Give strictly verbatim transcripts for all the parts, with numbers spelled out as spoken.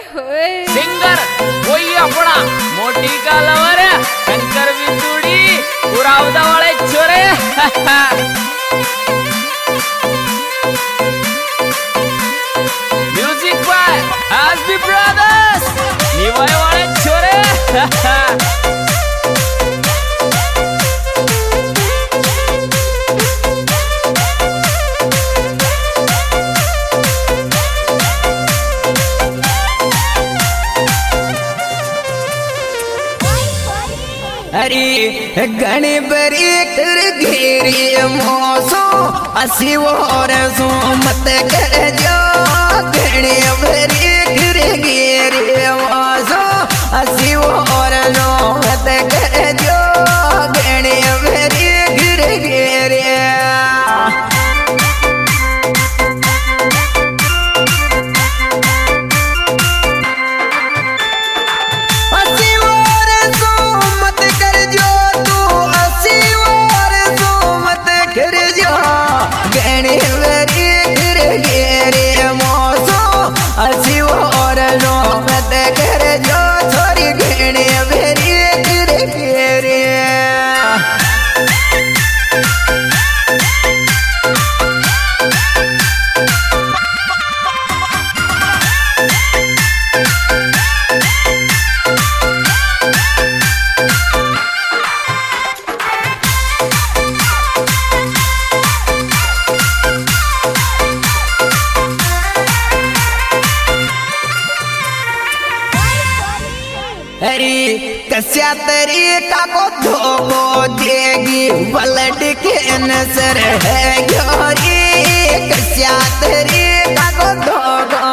Singer वही अपना मोटी का लवर शंकर बिंदुड़ी पुरावदा वाले छोरे music by SB Brothers Niwai वाले छोरे अरे गणे बरी कर घेरी मोसो असी और सो मत कर जो गणे बरी कर घेरी मोसो असी और सो मत कर जो गणे बरी कर घेरी असी और नो मत कर जो छोरी घेने भेरी गिर घेरे अरे कस्या तरीका को धोखो देगी बलड के नजर है गोरी कस्या तरीका को धोखो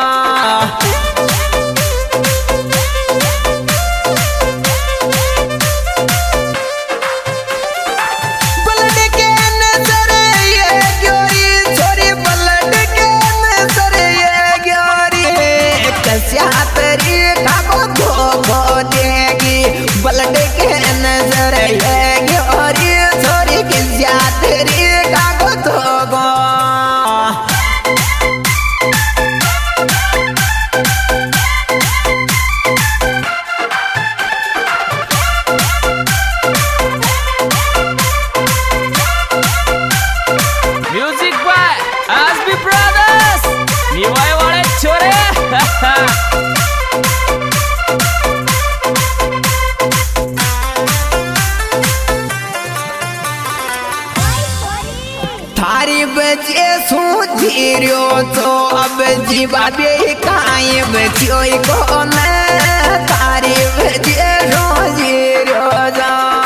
बलड के नजर ये गोरी छोरी बलड के नजर ये गोरी कस्या तरीका को धोखो देगी बलड के नजर है और ये छोरी की ज्यादरी का को धोगो music by SB Brothers Niwai वाले छोरे थारी बचे सो धीरो तो अब जीवा बे काई बचियो को न थारी बचे सो धीरो जा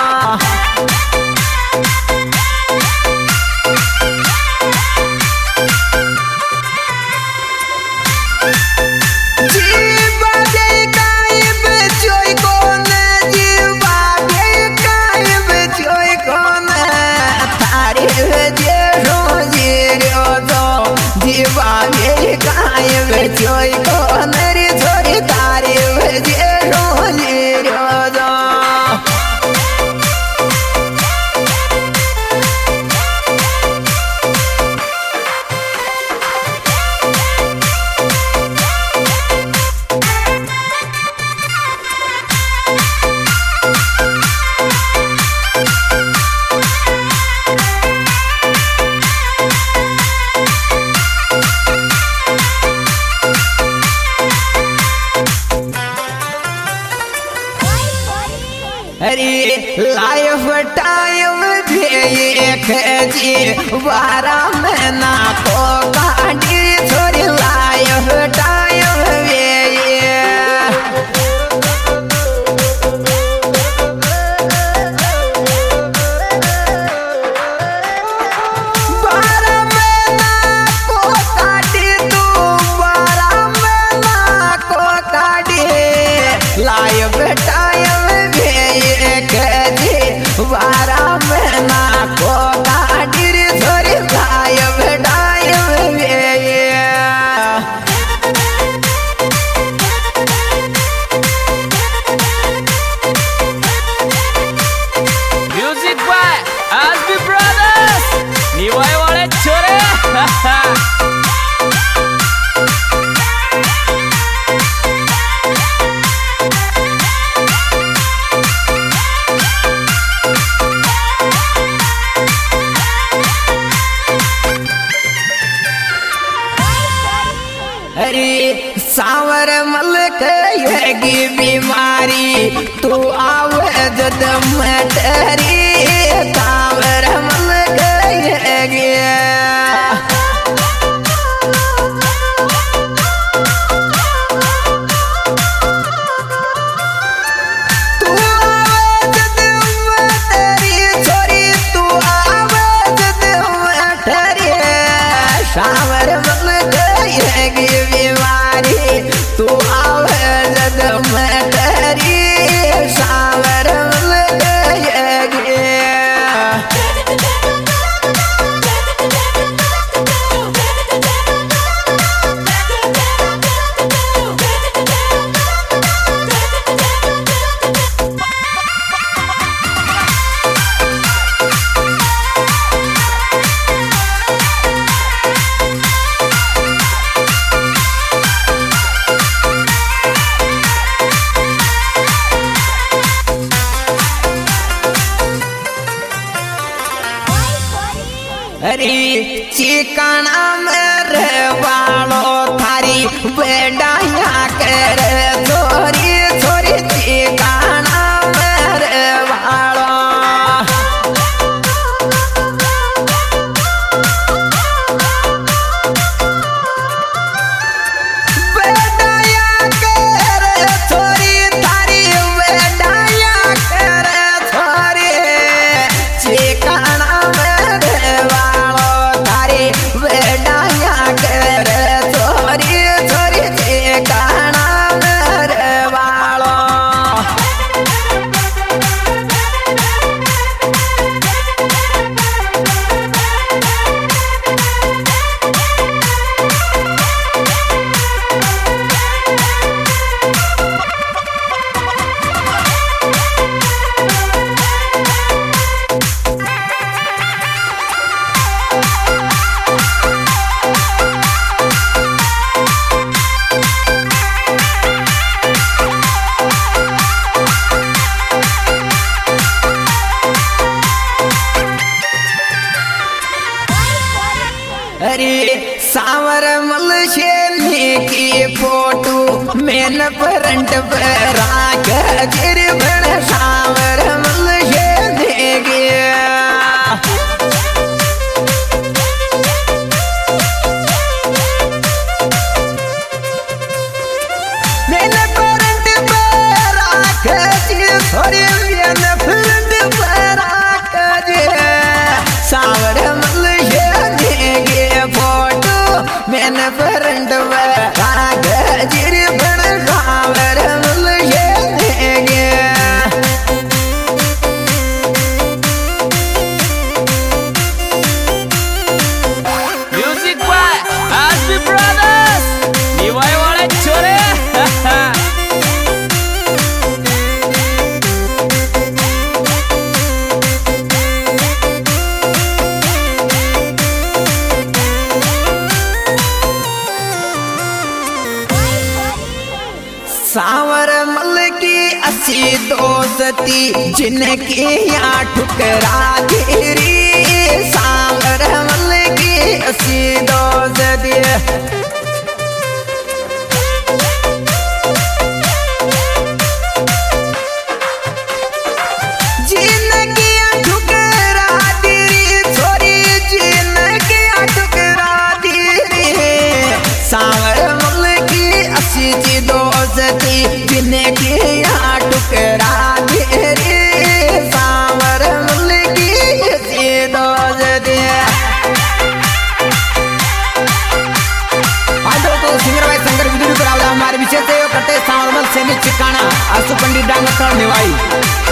जीवा बे काई बचियो को न जीवा बे काई बचियो को न थारी बचे जीवा मेरे काय बचोई को मेरी छोरी तारी बजे रोजी रोजा अरे लाइफ टाइम देख जी बारा महीना को काटी छोरी लाइफ टाइम बारा महीना को काटी तू बारा महीना को काटी लाइफ टाइम बारा महीना को काटी छोरी लाइफ टाइम सावर मल कहेगी बीमारी तू आवे जद मटरी सावर मल कहेगी सावर मल कहेगी बीमारी तू आवे जद मटरी सावर मल कहेगी अरे चिकना मेरे वालो थारी बेडाया कर छोरी छोरी चिकना मेरे वालो बेडाया कर छोरी थारी बेडाया कर छोरी चिकना अरे सावर मल शेरनी की फोटो मैंने फ्रंट पर राख गिर बड़ सावर मल शेरनी की मैंने फ्रंट पर राख थोड़ी मैंने फ्रंट पर राख सावर मल फोटो मैंने फ्रंट में जिर बड़ सावर मल शेरनी music by SB Brothers Niwai वाले छोरे सावर मल की असी दोस्ती जिनकी यहाँ ठुकरा गिरी सावर मल की असी दोस्ती जिनकी यहाँ ठुकरा गिरी छोरी जिनकी यहाँ ठुकरा गिरी सावर मल की असी दोस्ती जिनकी यहाँ ठुकरा गिरी सावर मल की असी दोस्ती तो सिंगर भाई शंकर विदुर हमारे विषय से करते सावर मल से चिकाना आसु पंडित डांग निवाई।